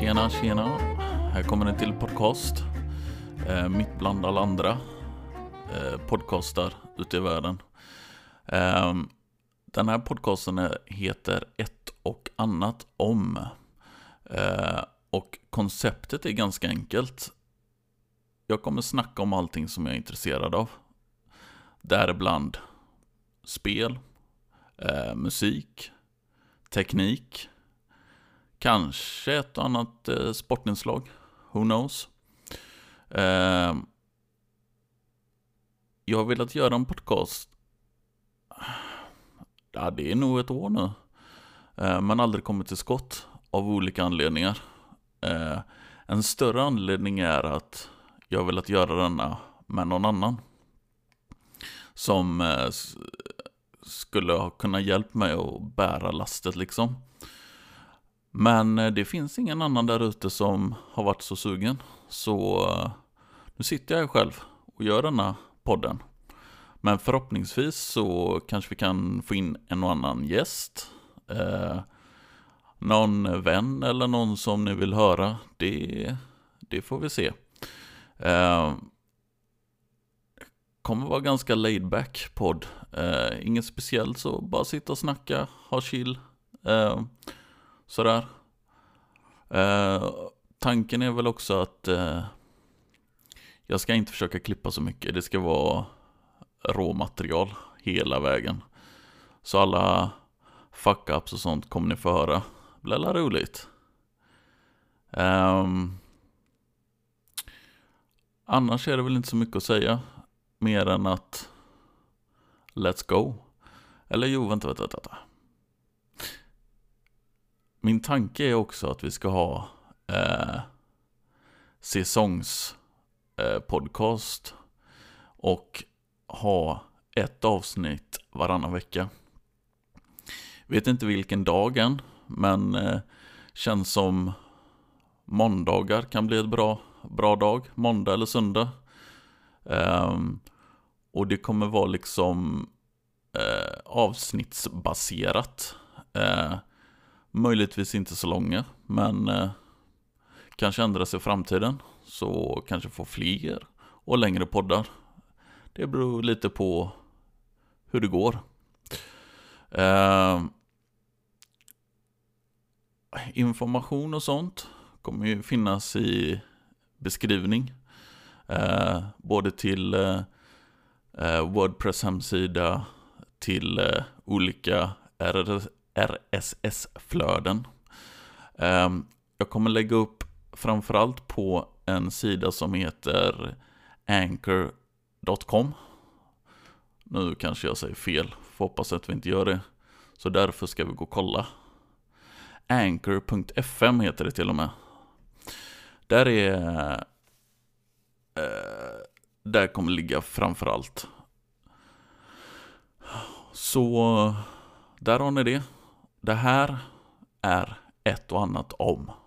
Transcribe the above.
Tjena. Här kommer en till podcast. Mitt bland alla andra podcastar ute i världen. Den här podcasten heter Ett och annat om. Och konceptet är ganska enkelt. Jag kommer snacka om allting som jag är intresserad av. Däribland spel, musik, teknik, kanske ett och annat sportinslag. Who knows? Jag har velat göra en podcast. Ja, det är nog ett år nu. Men aldrig kommit till skott av olika anledningar. En större anledning är att jag har velat göra denna med någon annan. Som skulle ha kunnat hjälpa mig att bära lastet liksom. Men det finns ingen annan där ute som har varit så sugen. Så nu sitter jag själv och gör denna podden. Men förhoppningsvis så kanske vi kan få in en och annan gäst. Någon vän eller någon som ni vill höra. Det får vi se. Kommer vara ganska laid back podd. Inget speciellt, så bara sitta och snacka, ha chill. Sådär. Tanken är väl också att jag ska inte försöka klippa så mycket. Det ska vara råmaterial hela vägen. Så alla fuck-ups och sånt kommer ni få höra. Det blir alla roligt. Annars är det väl inte så mycket att säga. Mer än att let's go. Eller jo, vänta. Min tanke är också att vi ska ha säsongspodcast och ha ett avsnitt varannan vecka. Vet inte vilken dag än, men känns som måndagar kan bli ett bra dag, måndag eller söndag. Och det kommer vara liksom avsnittsbaserat. Möjligtvis inte så långa, men kanske ändras i framtiden. Så kanske få fler och längre poddar. Det beror lite på hur det går. Information och sånt kommer ju finnas i beskrivning. Både till Wordpress hemsida, till olika RSS-flöden. Jag kommer lägga upp framförallt på en sida som heter Anchor.com. Nu kanske jag säger fel, får hoppas att vi inte gör det. Så därför ska vi gå och kolla. Anchor.fm heter det till och med. Där kommer ligga framförallt. Så där har ni det. Det här är ett och annat om.